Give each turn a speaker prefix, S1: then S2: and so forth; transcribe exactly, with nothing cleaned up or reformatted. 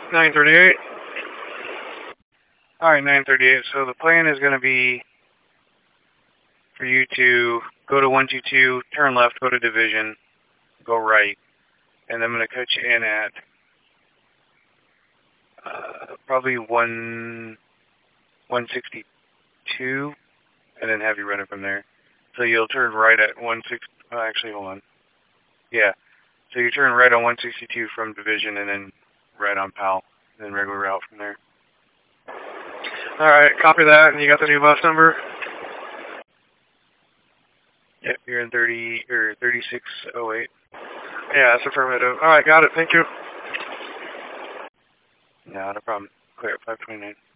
S1: nine thirty-eight. Alright, nine thirty-eight. So the plan is going to be for you to go to one two two, turn left, go to division, go right, and I'm going to cut you in at uh, probably one one sixty-two, and then have you run it from there. So you'll turn right at one sixty. Oh, actually, hold on. Yeah. So you turn right on one sixty-two from division, and then right on Powell, and then regular route from there. Alright, copy that, and you got the new bus number? Yep, you're in thirty, or thirty-six oh eight. Yeah, that's affirmative. Alright, got it, thank you. No, no problem. Clear at five twenty-nine.